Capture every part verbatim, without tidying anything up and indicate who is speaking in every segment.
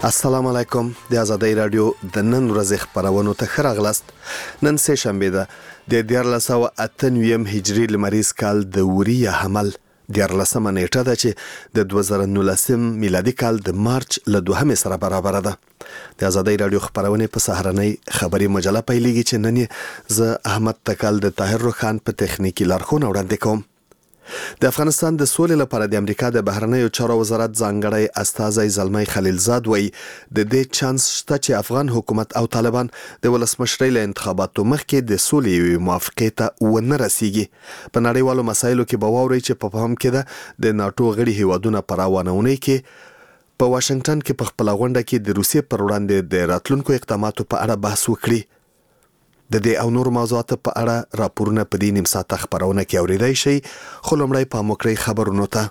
Speaker 1: السلام علیکم. د آزادۍ رادیو د نن ورځې خبرونو ته ښه راغلاست. نن سه شنبه ده د دیارلس سوه اته نوي هجري لمریز کال د وریه حمل دیارلسمه نیټه ده چې د دوه زره نولس میلادي کال د مارچ له دوهمې سره برابر ده. د آزادۍ رادیو خبرونه په سهارنۍ خبري مجله پیلېږي چې نن زه احمد تکل د طاهر روخان په تخنیکی لارښوونه وړاندې کوم. د افغانستان د سولې لپاره د امریکا د بهرنیو چارو وزارت ځانګړی استازی زلمی خلیلزاد وایي د دې چانس شته چې افغان حکومت او طالبان د ولسمشرۍ له انتخاباتو مخکې د سولې یوې موافقې ته ونه رسیږي. په نړیوالو مسایلو کې به واورئ چې په پام کې ده د ناټو غړي هیوادونه په روانه اونۍ کې په واشنگټن کې په خپله غونډه کې د روسیې پر وړاندې د راتلونکو اقداماتو په اړه بحث وکړي. د دې او نور موضوعاتو په اړه راپورونه په دې نیم ساعته خبرونه کې اورېدای شئ، خو لومړی پام وکړئ خبرونو ته.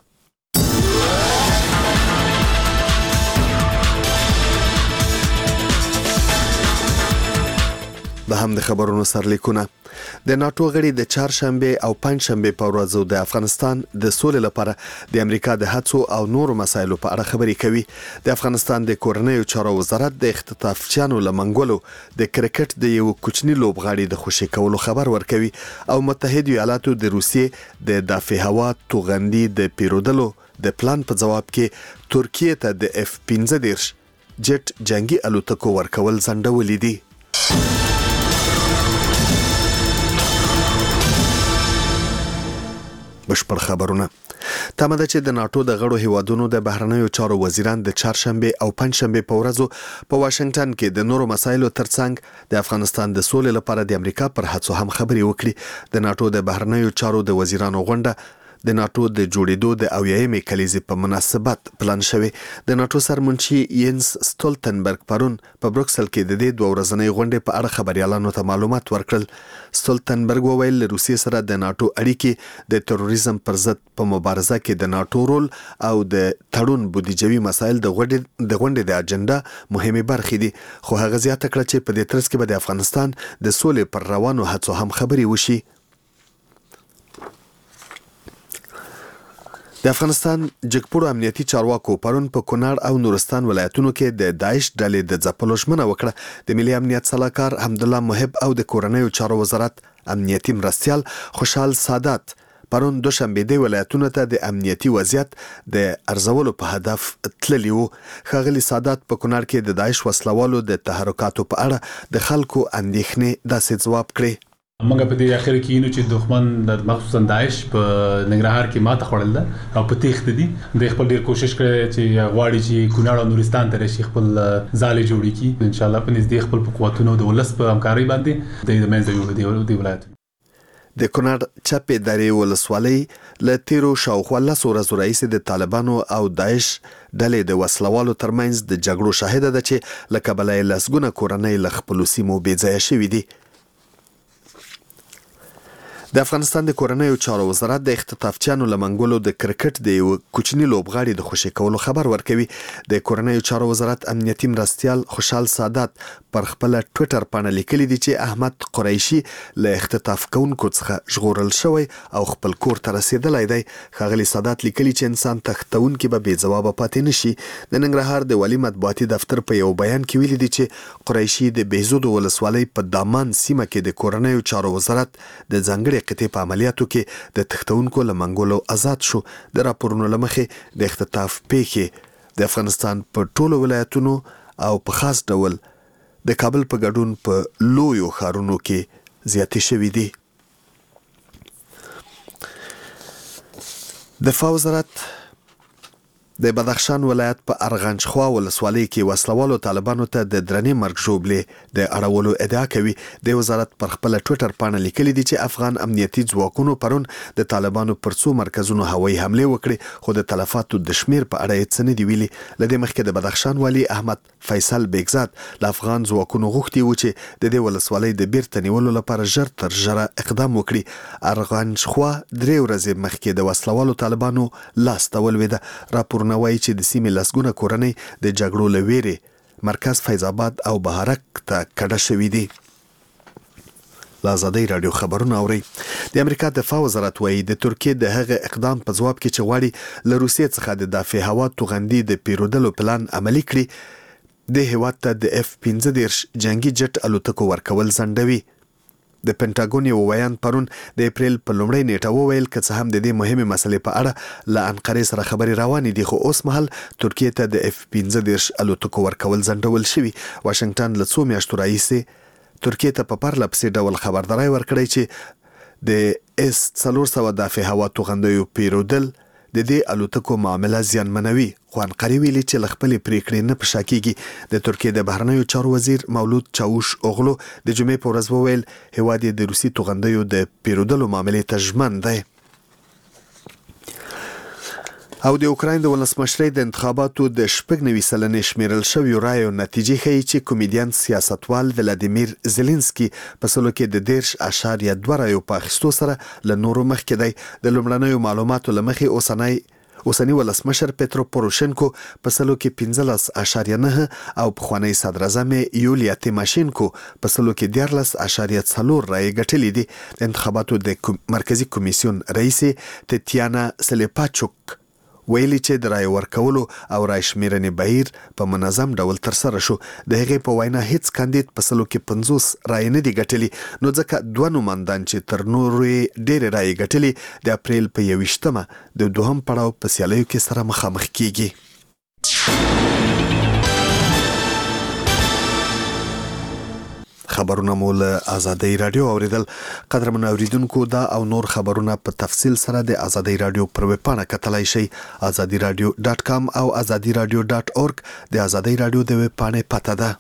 Speaker 1: د هم د خبرونو سرلیکونه. د ناټو غړي د چهارشنبه او پنځشنبه په ورځو د افغانستان د سولې لپاره د امریکا د هڅو او نورو مسایلو په اړه خبرې کوي. د افغانستان د کورنیو چارو وزارت د اختطافچیانو له منګولو د کرکټ د یو کوچني لوبغاړي د خوشي کولو خبر ورکوي او متحده ایالاتو د روسیې د دافع هوا توغندي د پیرودلو د پلان په جواب کې ترکیه ته د اف پنځه دېرش جټ جنگي الوتکو ورکول ځنډولې دي. بشپړ خبرونه. تمه ده چې د ناټو د غړو هیوادونو د بهرنیو چارو وزیران د چهارشنبه او پنځشنبه په ورځو په واشنگټن کې د نورو مسایلو ترڅنګ د افغانستان د سولې لپاره د امریکا پر هڅو هم خبرې وکړي. د ناټو د بهرنیو چارو د وزیرانو غونډه د ناټو د جوړېدو د اویایمې کلیزې په مناسبت پلان شوی. د ناټو سرمنشي ینس ستولتنبرګ پرون په بروکسل کې د دې دوه ورځنۍ غونډې په اړه خبريالانو ته معلومات ورکړل. ستولتنبرګ وویل له روسیې سره د ناټو اړیکې د تروریزم پر ضد په مبارزه کې د ناټو رول او د تړون بودیجوي مسایل د غونډې د غونډې د اجنډا مهمه برخې دي، خو هغه زیاته کړه چې په دې ترڅ کې به د افغانستان د سولې پر روانو هڅو هم خبرې وشي. د افغانستان جګپوړو امنیتي چارواکو پرون په کونړ او نورستان ولایتونو کې د داعش ډلې د ځپلو ژمنه وکړه. د ملي امنیت سلاکار حمدالله محب او د کورنیو چارو وزارت امنیتي مرستیال خوشحال سادات پرون دوشنبه د ولایتونو ته د امنیتي وضعیت د ارزولو په هدف تللی وو. ښاغلي سادات په کونړ کې د داعش وسلوالو د تحرکاتو په اړه د خلکو اندېښنې داسې ځواب کړي.
Speaker 2: موږ په دې اخر کې نو چې دښمن د مخصوصا داعش په ننګرهار کې ماته خوړل ده او په تېښت دي. د خپل ډیر کوشش کړي چې غواړي چې کونړ او نورستان ته راشي، خپل ځالې جوړې کړي. ان شاء الله په نږدې خپل په قوتونو د ولس په همکارۍ باندې د منځوي دی ولایت.
Speaker 1: د کونړ چپې درې ولسوالۍ له تیرو شاوخوا لسو ورځو راهیسې د طالبانو او داعش ډلې د وسلوالو ترمنځ د جګړو شاهده ده چې له کبله یې لسګونه کورنۍ له خپلو سیمو بې ځایه شوي دي. د افغانستان د کورنیو چارو وزارت د اختطافچیانو له منګولو د کرکټ د یو کوچني لوبغاړي د خوشي کولو خبر ورکوي. د کورنیو چارو وزارت امنیتي مرستیال خوشحال سادات پر خپل ټوئیټر باندې لیکلي دي چې احمد قریشي له اختطاف کوونکو څخه ژغورل شوی او خپل کور ته رسیدلی دی. ښاغلي سادات لیکلي چې انسان تښتونکي به بې ځوابه پاتې نشي. د ننګرهار د والي مطبوعاتي دفتر په یو بیان کې ویلي دي چې قریشي د بهزودو ولسوالۍ په دامان سیمه کې د کورنیو چارو وزارت د ځانګړي قطعې په عملیاتو کې د تښتونکو له منګولو آزاد شو. د راپورونو له مخې د اختطاف پیښې د افغانستان په ټولو ولایتونو او په خاص ډول د کابل په ګډون په لویو ښارونو کې زیاتې شوي دي. دفاع وزارت د بدخشان ولایت په ارغنجخوا ولسوالۍ کې وسلوالو طالبانو ته د درنې مرګ ژوبلې د اړولو ادعا کوي. د وزارت پر خپل ټوئیټر باندې لیکلي دي چې افغان امنیتي ځواکونو پرون د طالبانو پر څو مرکزونو هوایي حمله وکړي، خو د تلفاتو د شمیر په اړه هیڅ نه دي ویلي. له دې مخکې د بدخشان والي احمد فیصل بیگزاد له افغان ځواکونو غوښتي و چې د دې ولسوالۍ د بیرته نیولو لپاره ژر تر ژره اقدام وکړي. ارغنجخوا درې ورځې مخکې د وسلوالو طالبانو لاس ته ولوېده. راپورونه وایي چې د سیمې لسګونه کورنۍ د جګړو له ویرې مرکز فیض آباد او بهارک ته کډه شوي دي. له آزادۍ راډیو خبرونه اورئ. د امریکا دفاع وزارت وایي د ترکیې د هغه اقدام په ځواب کې چې غواړي له روسیې څخه د دافع هوا توغندي د پیرودلو پلان عملي کړي د هیواد ته د اف پنځه دېرش جنگي جټ الوتکو ورکول ځنډوي. د پینټاګون یو ویان پرون د اپریل په لومړۍ نیټه وویل که څه هم د دې مهمې مسلې په اړه له انقرې سره خبرې روانې دي، خو اوس مهال ترکیې ته د اف پنځه دېرش الوتکو ورکول ځنډول شوي. واشنګټن له څو میاشتو راهیسې ترکیې ته په پرله پسې ډول خبرداری ورکړی چې د اس څلور سوه دافع هوا توغندیو پیرودل د دې الوتکو معامله زیانمنوي، خو انقرې ویلي چې له خپلې پریکړې نه په شا کیږي. د ترکیې د بهرنیو چارو وزیر مولود چاوش اوغلو د جمعې په ورځ وویل هیواد یې د روسي توغندیو د پیرودلو معاملې ته ژمن دی. او د اوکراین د ولسمشرۍ د انتخاباتو د شپږ نوي سلنې شمیرل شویو رایو نتیجې ښیي چې کومیډین سیاستوال ولادیمیر زيلنسکي په سلو کې د دېرش اعشاریه دوه رایو په اخیستو سره له نورو مخکې دی. د لومړنیو معلوماتو له مخې اوسنی اوسنی ولسمشر پترو پوروشنکو په سلو کې پنځلس اعشاریه نه او پخوانی صدراعظم یولیا تیماشینکو په سلو کې دیارلس اعشاریه څلور رایې ګټلې دي. د انتخاباتو د مرکزی کمیسیون رئیس تتیانا سلیپاچوک ویلي چې د رای ورکولو او رای شمیرنې بهیر په منظم ډول ترسره شو. د هغې په وینا هیڅ کاندید په سلو کې پنځوس رای نه دي ګټلي، نو ځکه دوه نوماندان چې تر نورو ډېرې رای ګټلي د اپریل په یویشتمه د دوهم پړاو په سیالیو کې سره مخامخ کیږي. خبرونه مو له آزادۍ رادیو اوریدل. قدرمن اوریدونکو دا او نور خبرونه په تفصیل سره د آزادۍ رادیو پر ویب پاڼه کتلای شئ آزادی رادیو ډاټ کام او آزادی رادیو ډاټ اورګ. د آزادۍ رادیو د ویب پاڼې پته ده.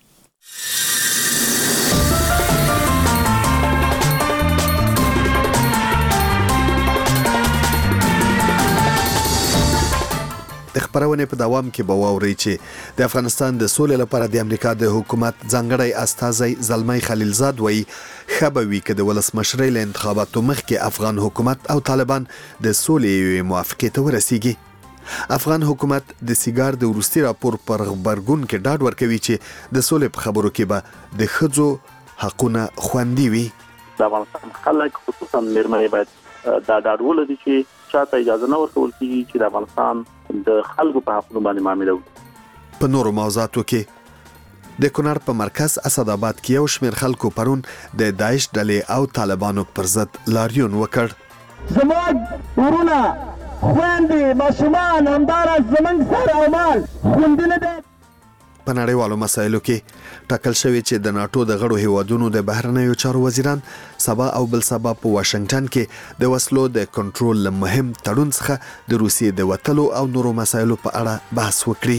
Speaker 1: د خبرونه په دوام کې به واوري چې د افغانستان د سولې لپاره د امریکا د حکومت ځانګړی استازی زلمی خلیلزاد وایي خبروي کې د ولسمشرۍ له انتخاباتو مخکې افغان حکومت او طالبان د سولې موافقې ته ورسیږي. افغان حکومت د سیګار د وروستي راپور پر خبرګون کې ډاډ ورکوي چې د سولې په خبرو کې به د ښځو حقونه خوندي وي.
Speaker 3: د افغانستان خلک خصوصا مېرمنې باید دا ډاډ ولري چې چاته اجازه نه ورکول کیږي چې د افغانستان د خلکو په حقوقو باندې معامله وکړي.
Speaker 1: په نورو موضوعاتو کې د کونړ په مرکز اسد آباد کې یو شمېر خلکو پرون د داعش ډلې او طالبانو پر ضد لاریون وکړ.
Speaker 4: زموږ ورونه خويندې ماشومان همدارس زموږ سر او مال خوندي نه دي.
Speaker 1: په نړیوالو مسایلو کې ټاکل شوی چې د ناتو د غړو هیوادونو د بهرنیو چارو وزیران سبا او بل سبا په واشنګټن کې د وسلو د کنټرول له مهم تړون څخه د روسیې د وتلو او نورو مسایلو په اړه بحث وکړي.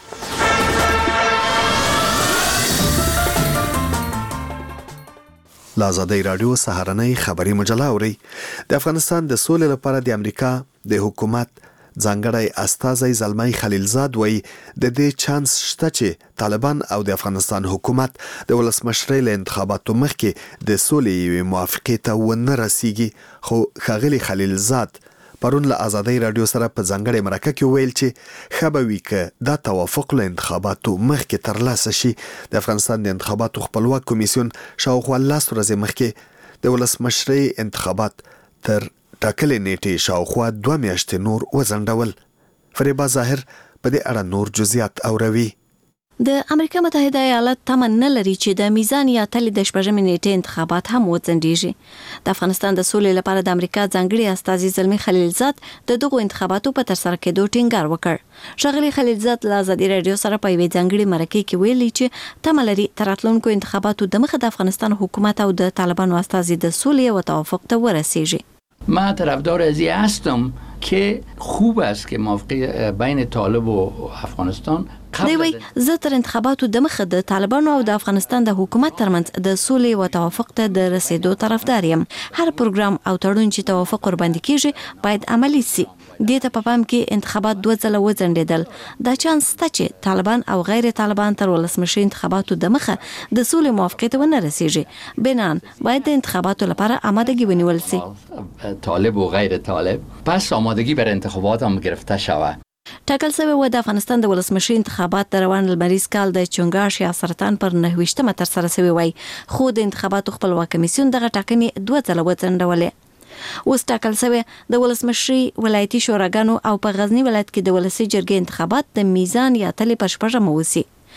Speaker 1: له آزادۍ رادیو سهارنۍ خبري مجله اوري. د افغانستان د سولې لپاره د امریکا د حکومت ځانګړی استازی زلمی خلیلزاد وایي د دې چانس شته چې طالبان او د افغانستان حکومت د ولسمشرۍ له انتخاباتو مخکې د سولې یوې موافقې ته ونه رسیږي. خو ښاغلی خلیلزاد پرون له آزادۍ رادیو سره په ځانګړې مرکه کې ویل چې ښه به وي که دا توافق له انتخاباتو مخکې ترلاسه شي. د افغانستان د انتخاباتو خپلواک کمیسیون شاوخوا لس ورځې مخکې د ولسمشرۍ انتخابات تر ټاکلې نیټې شاوخوا دوه میاشتې نور وځنډول. فریبا ظاهر په دې اړه نور جزئیات اوروي.
Speaker 5: د امریکا متحده ایالات تمه نه لري چې د میزان یا تلې د شپږمې نیټې انتخابات هم وځنډیږي. د افغانستان د سولې لپاره د امریکا ځانګړي استازي زلمی خلیلزاد د دغو انتخاباتو په ترسره کېدو ټینګار وکړ. ښاغلی خلیلزاد له آزادي رادیو سره په یوې ځانګړې مرکې کې ویلي چې تمه لري تر راتلونکو انتخاباتو دمخه د افغانستان حکومت او د طالبانو استازي د سولې او توافق ته ورسیږي.
Speaker 6: من طرفدار از این هستم که خوب است که موافقه بین طالب و افغانستان
Speaker 5: دوی زه تر انتخاباتو دمخه د طالبانو او د افغانستان د حکومت ترمنځ د سولې او توافق ته د رسیدو طرفدار یم. هر پروګرام او تړون چې توافق ورباندې کیږي باید عملی سي. دې ته په پام کې انتخابات دوه ځله وځنډېدل. دا چانس شته چې طالبان او غیر طالبان تر ولسمشرۍ انتخاباتو دمخه د سولې موافقې ته ونه رسیږي. بنان باید د انتخاباتو لپاره آمادگی ونیول سي.
Speaker 6: طالب و غیر طالب پس آمادگی بر انتخابات هم گرفته شود.
Speaker 5: ټاکل شوی و د افغانستان د ولسمشرۍ انتخابات د روان لمریز کال د چنګاښ یا سرطان پر نهویشتمه ترسره شوی وای، خو د انتخاباتو خپلواک کمیسیون دغه ټاکنې دوه ځله وځنډولې. اوس ټاکل شوی د ولسمشرۍ ولایتي شوراګانو او په غزنی ولایت کې د ولسي جرګې انتخابات د میزان یا تلې په شپږمه وسی.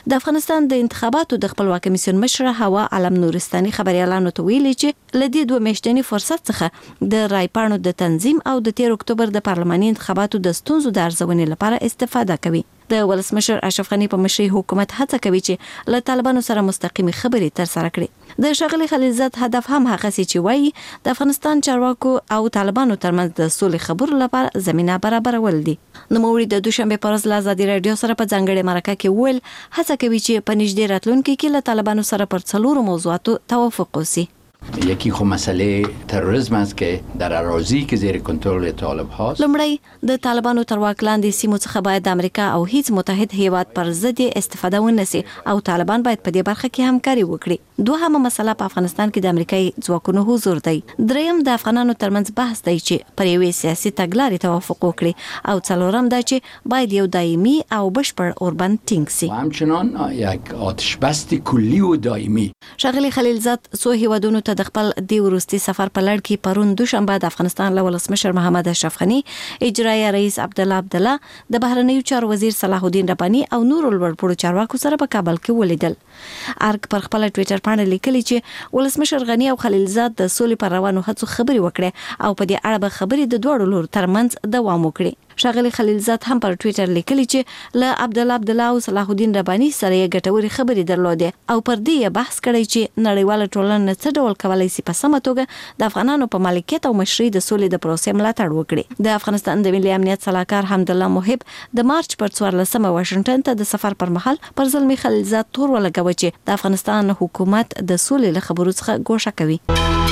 Speaker 5: د افغانستان د انتخاباتو د خپلواک کمیسیون مشره هوا علم نورستاني خبريالانو ته ویلي چې لدې دوه میاشتنی فرصت څخه د رایپاڼو د تنظیم او د تیر اکتوبر د پارلماني انتخاباتو د ستونزو د ارزونې لپاره استفاده کوي. د ولسمشر اشرف غنی په مشرۍ حکومت هڅه کوي چې له طالبانو سره مستقیمي خبرې تر سره کړي. د ښاغلي خلیلزاد هدف هم هغه چې وایي د افغانستان چارواکو او طالبانو ترمنځ د سولې خبرو لپاره زمينه برابرول دي. نوموړي د دوشنبه پر ورځ له ازادي رادیو سره په ځانګړي مرکه کې ویل هڅه کوي چې په نږدې راتلونکي کې له طالبانو سره پر څلورو موضوعاتو توافق وشي.
Speaker 6: یکی خو مسئله تروریسم است که در اراضی که زیر کنترل طالب هاست.
Speaker 5: لومړی د طالبانو تر واک لاندې سیمو څخه باید د امریکا او هیڅ متحد هیواد پر ضد استفاده ونشي او طالبان باید په دې برخه کې همکاري وکړي. دوهمه مسله په افغانستان کې د امریکایي ځواکونو حضور دی. دریم د افغانانو ترمنځ بحث دی چې پر یوې سیاسي تګلارې توافق وکړي او څلورم دا چې باید یو دایمي او بشپړ اوربند ټینګ شي.
Speaker 6: همچنان یک آتش بست کلی و دایمي.
Speaker 5: ښاغلي خلیلزاد څو هیوادونو د خپل دی وروستي سفر په لړ کې پرون دوشنبه د افغانستان له ولسمشر محمد اشرف غنی، اجرایي رئیس عبدالله عبدالله، د بهرنیو چارو وزیر صلاح الدین رباني او نورو لوړپوړو چارواکو سره په کابل کې ولیدل. ارګ پر خپل ټوئیټر باندې لیکلي چې ولسمشر غنی او خلیلزاد د سولې پر روانو هڅو خبرې وکړې او په دې اړه به خبرې د دوه لورو ترمنځ دوام وکړي. ښاغلي خلیلزاد هم پر ټوئیټر لیکلي چې له عبدالله عبدالله او صلاح الدین رباني سره یې ګټورې خبرې درلودې او پر دې بحث کړی چې نړیواله ټولنه څه ډول کولای شي په سمه توګه د افغانانو په مالکیت او مشرۍ د سولې د پروسې ملاتړ وکړي. د افغانستان د ملي امنیت صلاحکار حمدالله محب د مارچ پر څوارلسمه واشنگټن ته د سفر پر مهال پر زلمي خلیلزاد تور ولګوي چې د افغانستان حکومت د سولې له خبرو څخه ګوښه کوي.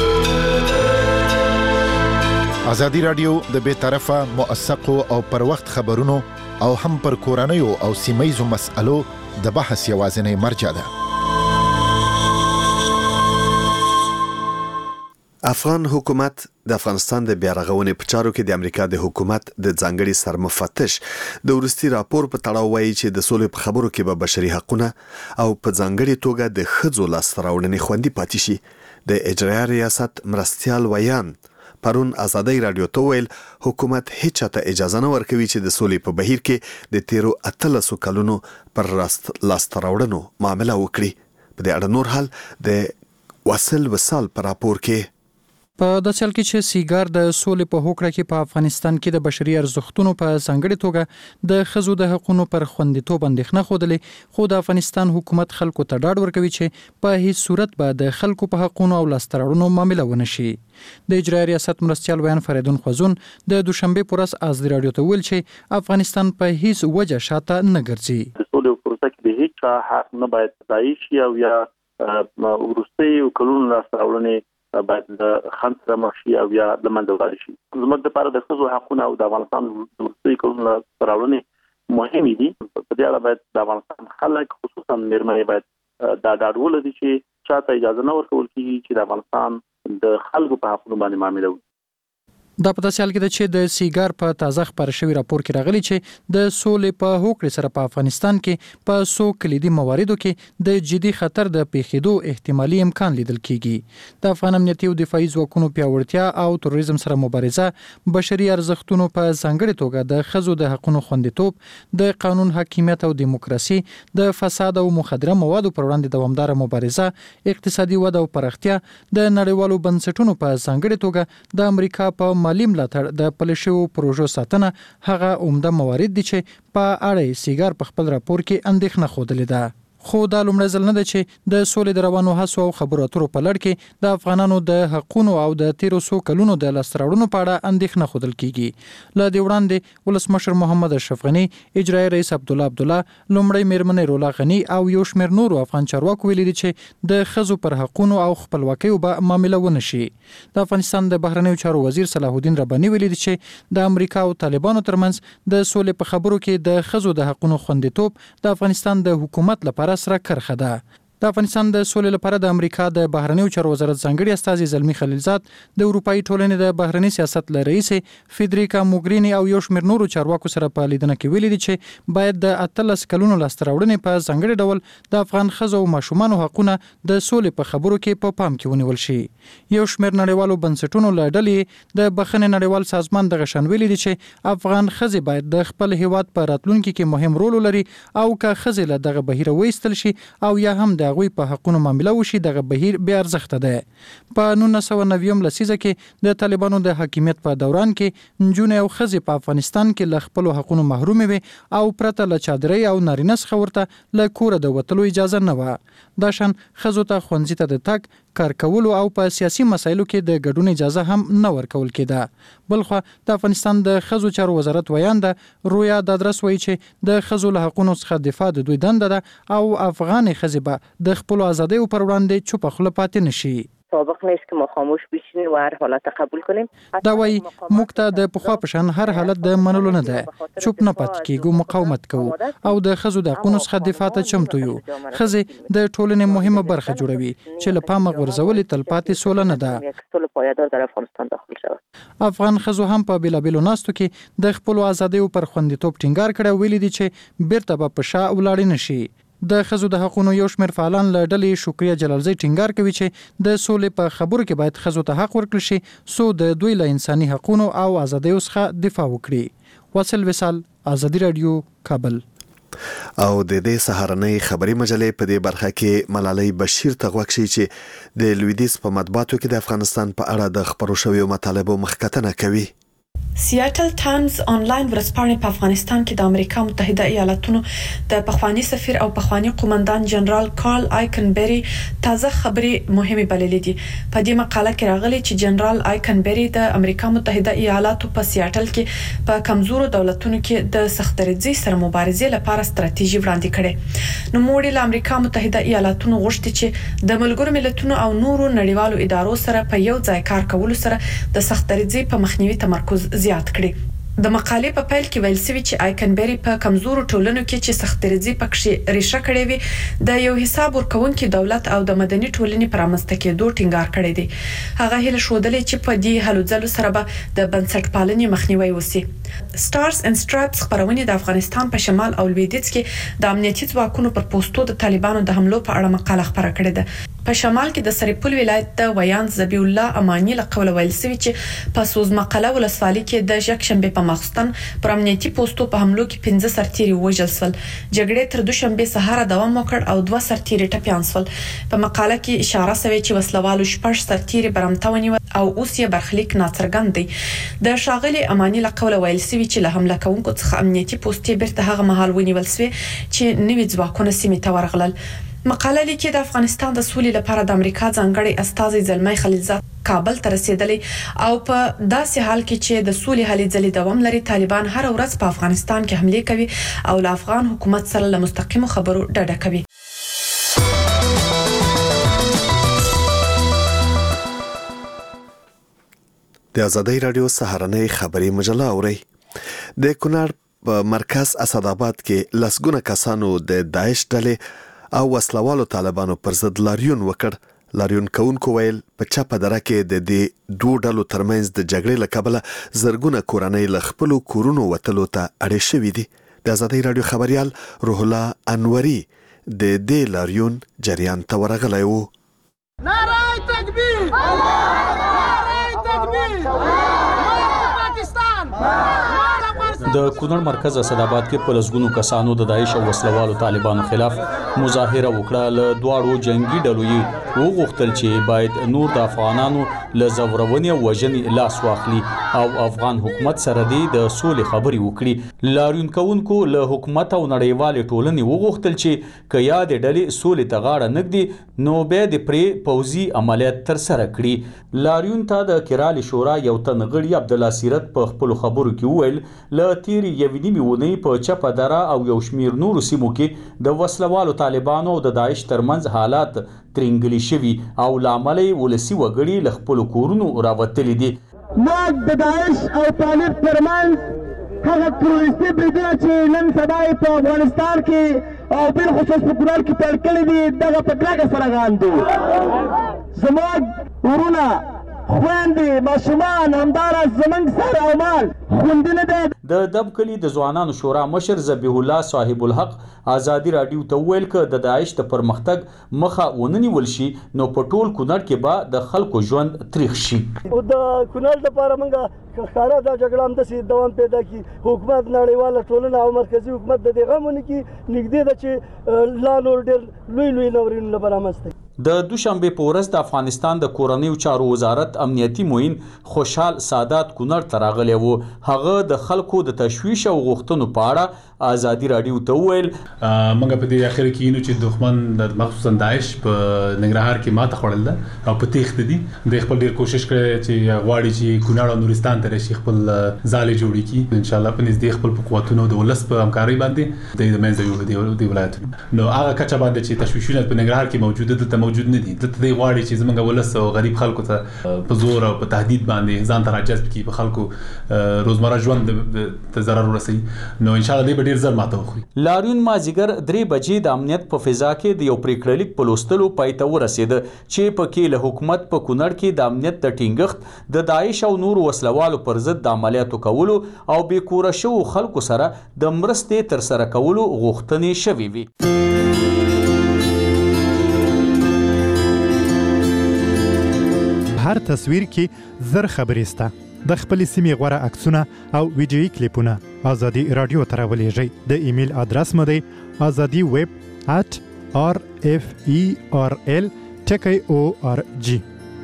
Speaker 7: ازادي رادیو د بې طرفه موثقو او پر وخت خبرونو او هم پر کورنیو او سیمایزو مسألو د بحث یوازینی مرجع ده.
Speaker 1: افغان حکومت د افغانستان د بیارغونې په چارو کې د امریکا د حکومت د ځانګړي سرمفتش د ورستي راپور په تړاو وایي چې د سولې په خبرو کې به بشري حقوقونه او په ځانګړي توګه د ښځو لاسته راوړنې خوندي پاتې شي. د اجرایي ریاست مرستیال ویان پرون ازادي رادیو ته ویل حکومت هیڅ ته اجازه نه ورکوي چې د سولې په بهیر کې د تیرو اتلسو کلونو پر لاسته راوړنو معامله وکړي. په دې اړه نور حال د وصل وصال پر راپور کې
Speaker 8: په داسې حال کې چې سیګار د سولې په هوکړه کې په افغانستان کې د بشري ارزښتونو په ځانګړي توګه د ښځو د حقوقو پر خوندیتوب اندېښنه ښودلې، خو د افغانستان حکومت خلکو ته ډاډ ورکوي چې په هیڅ صورت به د خلکو په حقوقو او لاسته راوړنو معامله ونه شي. د اجرایي ریاست مرستیال ویان فریدون خوازون د دوشنبه پر ورځ ازادي رادیو ته ویل چې افغانستان په هیڅ وجه شاته نه ګرځي.
Speaker 3: د سولې پروسه کې د هیڅ حق نه باید ځای شي او یا ورستي کلونو لاسته راوړنې باید د خنث مخشي او یا د منځوړ شي. زموږ لپاره د ښځو حقوقونه او د افغانستان ورستي کلونو لاسته راوړنې مهمې دي. په دې اړه باید د افغانستان خلک خصوصا مېرمنې باید دا ډاډ ولري چې چاته اجازه نه ورکول کیږي چې د افغانستان د خلکو په حقوقو باندې معامله وکړي.
Speaker 8: دا په داسې حال کې ده چې د سیګار په تازه خبر شوی راپور کې راغلی چې د سولې په هوکړې سره په افغانستان کې په څو کلیدي مواردو کې د جدي خطر د پیښېدو احتمالي امکان لیدل کیږي. د افغان امنیتي او دفاعي ځواکونو پیاوړتیا او تروریزم سره مبارزه، بشري ارزښتونو په ځانګړي توګه د ښځو د حقوقو خوندیتوب، د قانون حاکمیت او دیموکراسي، د فساد او مخدره موادو پر وړاندې دوامداره مبارزه، اقتصادي وده او پراختیا، د نړیوالو بنسټونو په ځانګړي توګه د امریکا په مالی ملاتړ، د پلشو پروژو ساتنه هغه عمده موارد دي چې په اړه سیګار په خپل راپور کې اندېښنه ښودلې ده. خو دا لومړی ځل نه ده چې د سولې د روانو هڅو او خبرو اترو په لړ کې د افغانانو د حقوقو او د تیرو څو کلونو د لاسته راوړنو په اړه اندېښنه ښودل کیږي. له دې وړاندې ولسمشر محمد اشرف غنی، اجرایي رئیس عبدالله عبدالله، لومړی میرمنې رولا غنی او یو شمېر نورو افغان چارواکو ویلي دي چې د ښځو پر حقوقو او خپلواکۍ به معامله ونه شي. د افغانستان د بهرنیو چارو وزیر صلاح الدین رباني ویلي دي چې د امریکا او طالبانو ترمنځ د سولې په خبرو کې د ښځو د حقوقو خوندیتوب د افغانستان د حکومت لپاره سره کرخه ده. د افغانستان د سولې لپاره د امریکا د بهرنیو چارو وزارت ځانګړي استازي زلمی خلیلزاد د اروپאי ټولنې د بهرنی سیاست ل رئیس فیدریکا موګرینی او یو شمېر نورو چارواکو سره په لیدنه کې ویلي دي چې باید د اتلس کلونو لاستراوړنې په ځانګړي ډول د افغان ښځو او ماشومانو حقونه د سولې په خبرو کې په پام کې ونیول شي. یو شمېر نړیوالو بنسټونو له ډلې د بخښنې نړیوال سازمان دغه شان ویلي دي چې افغان ښځې باید د خپل هیواد په راتلونکي کې مهم رول ولري او که ښځې له دغه بهیر وایستل شي او یا هم د هغوی په حقونو معامله وشي دغه بهیر بې ارزښته ده. په نولس سوه نوي لسیزه کې د طالبانو د حاکمیت په دوران کې نجونې او ښځې په افغانستان کې له خپلو حقونو محرومې وې او پرته له چادرۍ او نارینه څخه ورته له کوره د وتلو اجازه نه وه. دا شان ښځو ته ښوونځي ته د تګ، کار کولو او په سیاسي مسایلو کې د ګډون اجازه هم نه ورکول کېده. بلخوا د افغانستان د ښځو چارو وزارت ویانده رویا دادرس وایي چې د ښځو له حقونو څخه دفاع د دوی دنده ده او افغان ښځې به د خپلو آزادیو پر وړاندې چوپه خوله پاتې نشي.
Speaker 9: سابق نیست که ما خاموش بشینیم و هر حالت قبول کنیم.
Speaker 8: دا وایي موږ ته د پخوا په شان هر حالت د منلو نه ده. چوپ نه پاتې کېږو، مقاومت کوو او د ښځو د حقونو څخه دفاع ته چمتو یو. ښځې د ټولنې مهمه برخه جوړوي چې له پامه غورځول تلپاتې سوله نه ده. افغان ښځو هم په بیلابیلو ناستو کې د خپلو آزادیو پر خوندیتوب ټینګار کړی، ویلي دي چې بیرته به په شا ولاړې نشي. د ښځو د حقونو یو شمېر فعالان له ډلې شکریه جلالزی ټینګار کوي چې د سولې په خبرو کې باید ښځو ته حق ورکړل شي څو د دوی له انساني حقونو او آزادیو څخه دفاع وکړي. واصل وصال، آزادي رادیو، کابل.
Speaker 1: او د دې سهارنۍ خبري مجلې په دې برخه کې ملالۍ بشیر ته غوښتي چې د لویدیځ په مطبوعاتو کې د افغانستان په اړه د خبرو شویو مطالبو مخکتنه کوي.
Speaker 10: سیاتل ټایمز آنلاین ورځپاڼې په افغانستان کې د امریکا متحده ایالاتونو د پخوانی سفیر او پخوانی قومندان جنرال کارل آیکنبری تازه خبري مهمه بللې دي. په دې مقاله کې راغلي چې جنرال آیکنبری د امریکا متحده ایالاتو په سیاتل کې په کمزورو دولتونو کې د سختدریځي سره مبارزې لپاره ستراتیژي وړاندې کړي. نو موږ له امریکا متحده ایالاتونو غوښتي چې د ملګرو ملتونو او نورو نړیوالو ادارو سره په یو ځای کار کولو سره د سختدریځي په مخنیوي تمرکز زیات کړي. د مقالې په پیل کې ویل شوی چې آیکنبری په کمزورو ټولنو کې چې سختدریځي پکې ریشه کړې وي د یو حساب ورکونکي دولت او د مدني ټولنې پر رامنځته کېدو ټینګار کړی دی. هغه هیله ښودلې چې په دې هلو ځلو سره به د بنسټپالنې مخنیوي وشي. سټارز اینډ سټرایپس خبرونه د افغانستان په شمال او لویدیځ کې د امنیتي ځواکونو پر پوسټو د طالبانو د حملو په اړه مقاله خبره کړې ده. په شمال کې د سرپل ولایت د ویان زبی الله امانی له قوله ویل شوی چې په سوز مقاله ولسوالۍ کې د یکشنبه په ماخستن پر امنیتي پوسټو په حملو کې پنځه سرتیري وژل شول. جګړې تر دوشنبه سهار دوام وکړ او دوه سرتیري ټپيان شول. په مقاله کې اشاره شوی چې وسلوالو شپږ سرتیري برمته ونیول او اوس یې برخلیک ناڅرګند دی. د شاغلي امانی له قوله ویل شوی چې له حمله کوونکو څخه امنیتي پوسټي بیرته هغه مهال ونیول شوی چې نوي ځواکونه سیمې ته ورغلل. مقاله لیکي د افغانستان د سولې لپاره د امریکا ځانګړي استازي زلمی خلیلزاد کابل ته رسیدلی او په داسې حال کې چې د سولې هلې ځلې دوام لري طالبان هر ورځ په افغانستان کې حمله کوي او له افغان حکومت سره له مستقیمو خبرو ډډه کوي.
Speaker 1: د آزادۍ رادیو سهارنۍ خبري مجله اوري. د کونړ په مرکز اسداباد کې لسګونه کسانو د داعش ډلې او وسلوالو طالبانو پر ضد لاریون وکړ. لاریون کوونکو ویل په چپه دره کې د دې دوه ډلو ترمنځ د جګړې له کبله زرګونه کورنۍ له خپلو کورونو وتلو ته اړې شوي دي. د آزادۍ رادیو خبريال روح الله انوري د دې لاریون جریان ته ورغلی و.
Speaker 11: نعره تکبیر! نعره تکبیر! پاکستان!
Speaker 12: د کونړ مرکز اسداباد کې په لسګونو کسانو د داعش او وسلوالو طالبانو خلاف مظاهره وکړه. له دواړو جنگي ډلو یې وغوښتل چې باید نور د افغانانو له زورونې او وژنې لاس واخلي او افغان حکومت سره د سولې خبرې وکړي. لاریون کوونکو له حکومت او نړیوالې ټولنې وغوښتل چې که یادې ډلې سولې ته غاړه نږدي نو بیا د پرې پوځي عملیات ترسره کړي. لاریون ته د کرالي شورا یو تن غړي عبدالله سیرت په خپلو خبرو کې وویل له تیرې یوې نیمې اونۍ په چپه دره او یو شمېر نورو سیمو کې د وسلوالو طالبانو او د داعش ترمنځ حالات ترنګلي شوي او له امله یې ولسي وګړي له خپلو کورونو راوتلي دي.
Speaker 4: موږ د داعش او طالب ترمنځ هغه تروریستي بریدونه چې نن سبا په افغانستان کې او بالخصوص په کونړ کې پیل کړي دي دغه په کلکه سره غاندو زموږ ورونه خويندې ماشومان همداراز زموږ سر او مال خوندونه دی.
Speaker 12: د دب کلی د ځوانانو شورا مشر ذبیح الله صاحب الحق آزادي رادیو ته ویل ک د داعش د پرمختګ مخه وننیول شي نو په ټول کونړ کې به د خلکو ژوند تریخ شي.
Speaker 13: او د کونړ لپاره موږ ښکارا دا جګړه هم داسې دوام پیدا کړي. حکومت نړیواله ټولنه او مرکزي حکومت د دې غمونه کې نږدې ده چې لا نور ډېر لوی لوی ناورینونه به رامنځته کړي.
Speaker 12: د دوشنبه په ورځ د افغانستان د کورنیو چارو وزارت امنیتي معین خوشحال سادات کونړ ته راغلی و. هغه د خلکو د تشویش او غوښتنو په اړه آزادي رادیو ته وویل
Speaker 2: موږ په دې اخر کې نو چې دښمن د مخصوصا داعش په ننګرهار کې ماته خوړل ده او په تیښت دي. د خپل ډیر کوشش کړی چې غواړي چې کونړ او نورستان ته راشي خپل ځالې جوړې کړي. ان شاء الله په نږدې خپل په قوتونو د ولس په همکارۍ باندې د منځه یوړي دی ولایتونو نو هغه کچه باندې چې تشویشونه په ننګرهار کې موجوده ده موجود نه دي. دلته دی غواړي چې زمونږ ولس او غریب خلکو ته په زور او په تهدید باندې ځان ته راجذب کړي په خلکو روزمره ژوند ته ضرر ورسوي. نو ان شاء الله دی به ډیر زر ماته وخوري.
Speaker 12: لاریون مازیګر درې بجې د امنیت په فضا کې د یو پریکړه لیک په لوستلو پای ته ورسېده چې پکې له حکومت په کونړ کې د امنیت د ټینګښت د داعش او نور وسلوالو پر ضد د عملیاتو کولو او بې کوره شوو خلکو سره د مرستې ترسره کولو غوښتنې شوې وي.
Speaker 14: هر تصویر کې زر خبرې سته. د خپل سیمې غوره عکسونه او ویډیویي کلیپونه آزادي رادیو ته راولېږئ. د ایمیل ادرس مو دی آزادي ویب ات آر اف ای آر ال ټکی او آر جی.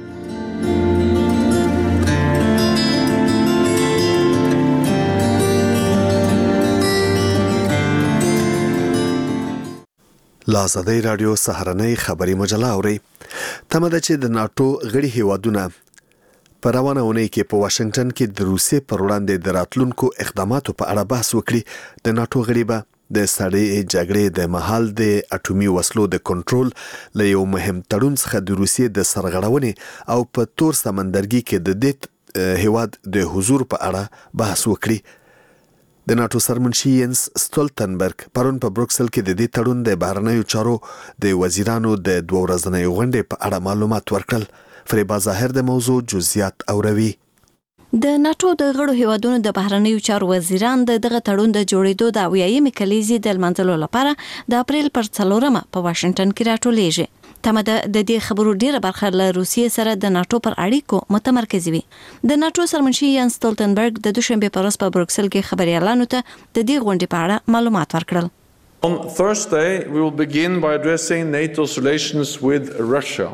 Speaker 1: لا آزادي رادیو سهارنۍ خبري مجله اوري. تمه ده چې د ناتو غړي هیوادونه په روانه اونۍ کې په واشنگټن کې د روسیې پر وړاندې د راتلونکو اقداماتو په اړه بحث وکړي. د ناتو غړي به د سړې جګړې د مهال د اټومي وسلو د کنټرول له یو مهم تړون څخه د روسیې د سرغړونې او په تور سمندرګي کې د دې هیواد د حضور په اړه بحث وکړي. د ناتو سرمنشي ینس ستولتنبرګ پرون په بروکسل کې د دې تړون د بهرنیو چارو د وزیرانو د دوه ورځنۍ غونډې په اړه معلومات ورکړل. فریبا ظاهر د موضوع جزئیات اوروي.
Speaker 5: د ناتو د غړو هیوادونو د بهرنیو چارو وزیران د دغه تړون د جوړېدو د اویایمې کلیزې د لمانځلو لپاره د اپریل پر څلورمه په واشنگټن کې راټولېږي. تمه ده د دې خبرو ډیره برخه له روسیې سره د ناتو پر اړیکو متمرکز وي. د ناتو سرمنشي ینس ستولتنبرګ د دوشنبه په ورځ په بروکسل کې خبريالانو ته د دې غونډې په اړه معلومات ورکړل.
Speaker 15: On Thursday we will begin by addressing NATO's relations with Russia.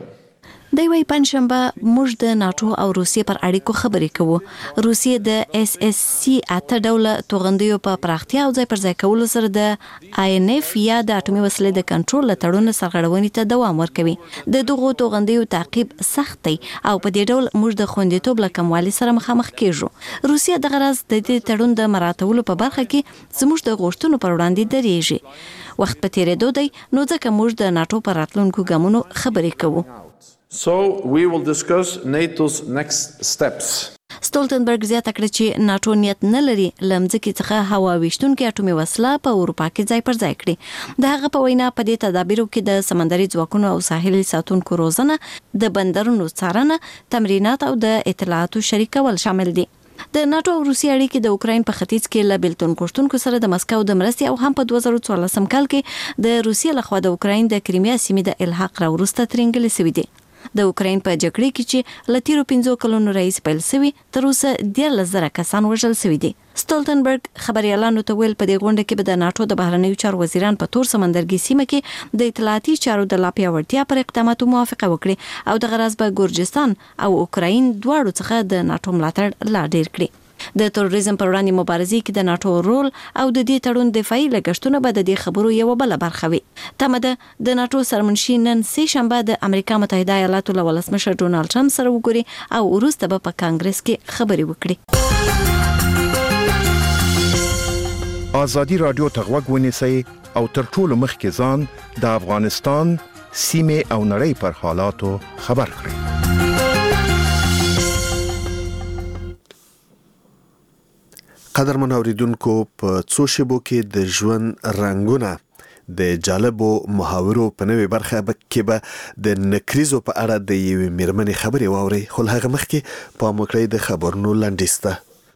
Speaker 5: د وی پنځشنبه موږ د ناتو او روسیې پر اړیکو خبرې کوو. روسیې د اس اس سی اته ډوله توغندیو په پراختیا او ځای پر ځای کولو سره د آی ان اف یا د اټومي وسلې د کنټرول تړون سرغړونې ته دوام ورکوي. د دغو توغندیو تعقیب سخت دی او په دې ډول موږ د خوندیتوب له کموالي سره مخامخ کیږو. روسیې د غرض د دې تړون د مراعاتولو په برخه کې زموږ د غوښتنو پر وړاندې درېږي. وخت په تیریدو دی نو ځکه موږ د ناتو پر راتلونکو ګامونو خبرې کوو.
Speaker 15: So we will discuss NATO's next steps.
Speaker 5: ستولتنبرګ زیاته کړه چې ناتو نیت نه لري لمځکې څخه هوا ویشتونکې اټومي وسله په اروپا کې ځای پر ځای کړي. د هغه په وینا په دې تدابیرو کې د سمندري ځواکونو او ساحلي ساتونکو روزنه، د بندرونو څارنه، تمرینات او د اطلاعاتو شریکول شامل دي. د ناتو او روسیې اړیکې د اوکراین په ختیځ کې له بیلتون کوښتونکو سره د مسکو د مرستې او هم په دوه زره څوارلسم کال کې د روسیې لخوا د اوکراین د کریمیا سیمې د الحاق راوروسته ترینګلې شوې دي. د اوکراین په جګړه کې چې له تیرو پنځو کلونو رئیس پیل شوی تر اوسه دیارلس زره کسان وژل شوي دي. ستولتنبرګ خبريالانو ته ویل په دې غونډه کې به د ناتو د بهرنیو چارو وزیران په تور سمندرګي سیمه کې د اطلاعاتي چارو د لا پیاوړتیا پر اقداماتو موافقه وکړي او د غرض به ګورجستان او اوکراین دواړو څخه د ناتو ملاتړ لا ډیر کړي. د تروریزم پر وړاندې مبارزې کې د ناتو رول او د دې تړون دفاعي لګښتونه به د دې خبرو یو بل برخه وي. تمه ده د ناتو سرمنشي نن سه شنبه د امریکا متحده ایالاتو له ولسمشر ډونالد ټرمپ سره وګوري او وروسته به په کانګرس کې خبرې وکړي.
Speaker 7: آزادي رادیو ته غوږ ونیسئ او تر ټولو مخکې ځان د افغانستان سیمې او نړۍ پر حالاتو خبر کړئ.
Speaker 1: قدرمن اوریدونکو، په څو شیبو کې د ژوند رنگونه د جالبو محاورو په نوې برخه کې به د نکریزو په اړه د یوې میرمنې خبرې واورئ، خو له هغه مخکې پام وکړئ د خبرونو لنډیز ته.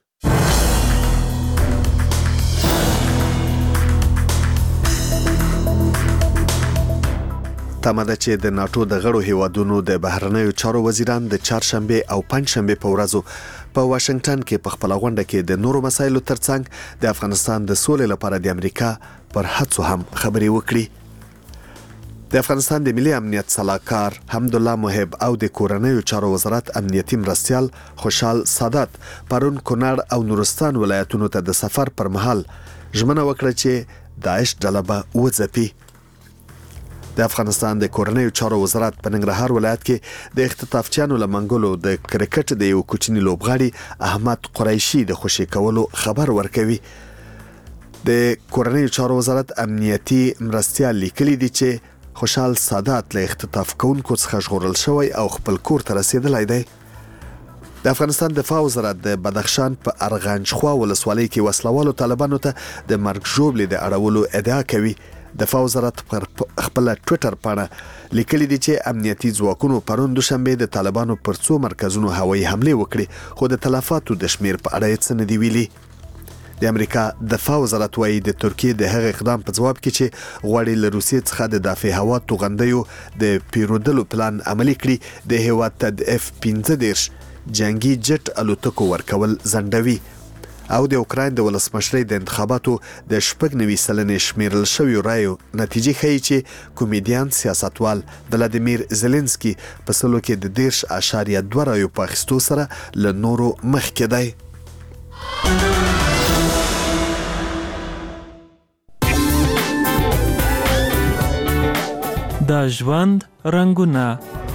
Speaker 1: تمه ده چې د ناټو د غړو هیوادونو د بهرنیو چارو وزیران د چهارشنبه او پنځشنبه په ورځو په واشنگټن کې په خپل غونډه کې د نورو مسایلو ترڅنګ د افغانستان د سولې لپاره د امریکا پر هڅو هم خبرې وکړي. د افغانستان د ملي امنیت صلاحکار حمدالله محب او د کورنیو چارو وزارت امنیتي مرستیال خوشحال سادات پرون کونړ او نورستان ولایتونو ته د سفر پر مهال ژمنه وکړه چې داعش ډله به وځپي. د افغانستان د کورنیو چارو وزارت په ننګرهار ولایت کې د اختطافچیانو له منګولو د کرکټ د یو کوچني لوبغاړي احمد قریشي د خوشي کولو خبر ورکوي. د کورنیو چارو وزارت امنیتي مرستیال لیکلي دي چې خوشحال سادات له اختطاف کوونکو څخه ژغورل شوی او خپل کور ته رسیدلی دی. د افغانستان دفاع وزارت د بدخشان په ارغنجخوا ولسوالۍ کې وسلوالو طالبانو ته د مرګ ژوبلې د اړولو ادعا کوي. دفاع وزارت پر خپل ټوئیټر باندې لیکلي دي چې امنیتي ځواکونو پرون دوشنبه د طالبانو پر څو مرکزونو هوایي حمله وکړي، خو د تلفاتو د شمیر په اړه څه نه دی ویلي. د امریکا دفاع وزارت وايي د ترکیه د هغه اقدام په جواب کې چې غواړي له روسیې څخه د دافع هوا توغندیو د پیرودلو پلان عملي کړي، د هیواد ته د اف پنځه دېرش جنگي جټ الوتکو ورکول ځنډوي. او د اوکراین د ولسمشرۍ د انتخاباتو د شپږ نوي سلنې شمیرل شویو رایو نتیجې ښیي چې کومیډیان سیاستوال ولادیمیر زيلنسکي په سلو کې د دیرش اشاریه دوه رایو په اخیستو سره له نورو مخکې دی.
Speaker 16: د ژوند رنګونه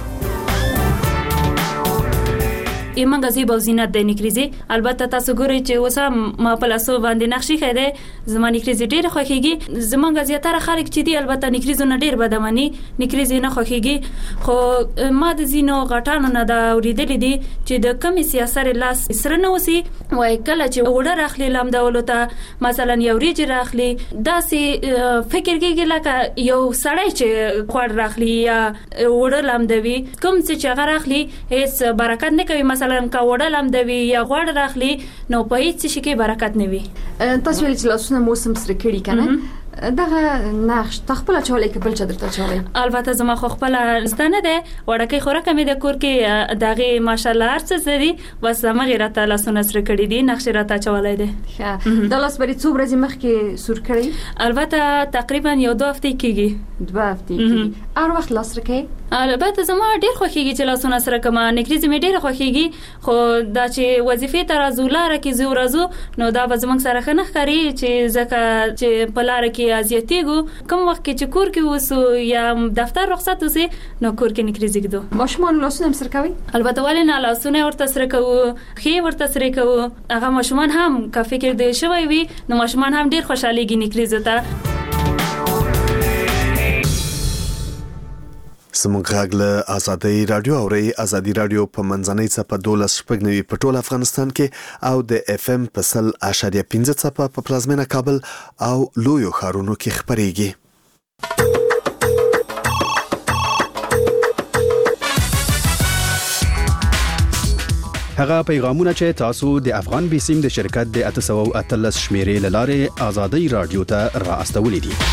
Speaker 17: ایمن غزي بوزینت د نکریزي البته تاسو ګورئ چې وسه ما په لاسو باندې نقشې خېده زمانه نکریزي ډېر خوخيږي زمونږ زیاتره خلک چې دی البته نکریزو نه ډېر بدمني نکریزي نه خوخيږي خو ما د زینو غټانو نه دا اوریدل دي چې د کمی سیاست لاس سره نه وسی وای کله چې وړه راخلي لام دولته مثلا یو ریج راخلي داسې فکر کېږي لکه یو سړی چې خور راخلي یا وړه لام دوي کوم چې راخلي هیڅ برکت نه کوي. مثلا کا وړل هم دوی یا غوړ راخلي نو په هیڅ شي کې برکت نه وي.
Speaker 18: تاسو ویل چې لاسونه موسم سره کړي کنه دغه نقش تخپل چولې کې بل چدرته چولې
Speaker 17: البته زما خو خپل ستنه ده وړکې خوراکه مې د کور کې دغه ماشالله ارڅ زدي بس زما غیرت لاسونه سره کړي دي نقش راته چولې ده.
Speaker 18: ښه د لاس بری څو ورځې مخکې سور کړی
Speaker 17: البته تقریبا یو دوه هفته کېږي
Speaker 18: دوه هفته کېږي هر وخت لاس رکې
Speaker 17: البته زما ډېر خوښیږي چې لاسونه سره کما نکریز مې ډېر خوښیږي خو دا چې وظیفه تر ازولاره کې زو ورځو نو دا به زمنګ سره خنخ کاری چې ځکه چې په لار کې ازیاتیګو کوم وخت کې چې کور کې وسو یا دفتر رخصت وسی نو کور کې نکریز کېدو.
Speaker 18: ماشومان لاسونه سره کوي
Speaker 17: البته ولې نه لاسونه ورته سره کوو خې ورته سره کوو هغه ماشومان هم کا فکر دی شوی وي نو ماشومان هم ډېر خوشاليږي نکریز ته.
Speaker 1: زموږ غږ له ازادي رادیو اوري ازادي رادیو په منځنۍ څپه دولس شپږ نوي په ټول افغانستان کې او د اف ام په سل اشاریه پنځه څپه په پلازمینه کابل او لویو ښارونو کې خبريږي.
Speaker 19: هغه پیغامونه چې تاسو د افغان بیسیم د شرکت د اته سوه او اتلس شمیرې لاره ازادي رادیو ته را استولې دي.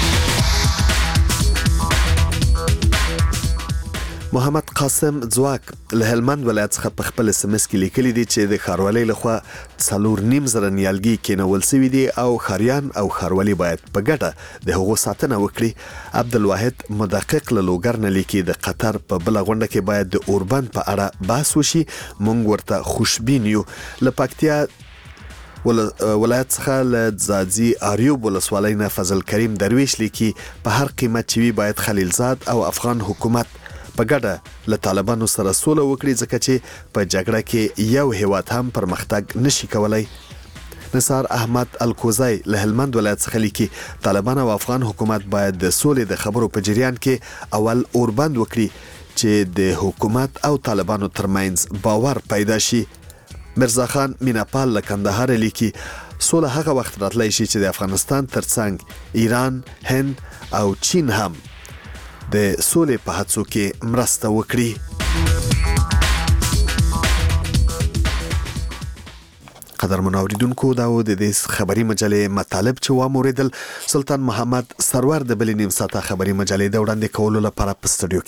Speaker 1: محمد قاسم ځواک له هلمند ولایت څخه په خپل اس ام اس کې لیکلي دي چې د خاروالۍ لخوا څلور نیم زره نیالګي کېنول سوي دي او خاریان او خاروالي باید په ګډه د هغو ساتنه وکړي. عبدالواحد مدقق له لوګر نه لیکي د قطر په بل غونډه کې باید د اوربند په اړه بحث وشي مونږ ورته خوشبین یو. له پکتیا ولایت څخه له ځاځي اریوب ولسوالۍ نه فضل کریم درویش لیکي په هر قیمت چې وي باید خلیلزاد او افغان حکومت په ګډه له طالبانو سره سوله وکړي ځکه چې په جګړه کې یو هیواد هم پرمختګ نشي کولای. نثار احمد الکوزای له هلمند ولایت څخه لیکي طالبان او افغان حکومت باید د سولې د خبرو په جریان کې اول اوربند وکړي چې د حکومت او طالبانو ترمنځ باور پیدا شي. مرزا خان میناپال له کندهار لیکي سوله هغه وخت راتلای شي چې د افغانستان ترڅنګ ایران، هند او چین هم د سولې په هڅو کې مرسته وکړي. قدر منوریدونکو دا و د دې خبري مجلې مطالب چې و موریدل. سلطان محمد سرور د بلې نیم ساعته خبري مجلې د وړاندې کولو لپاره په سټوډیو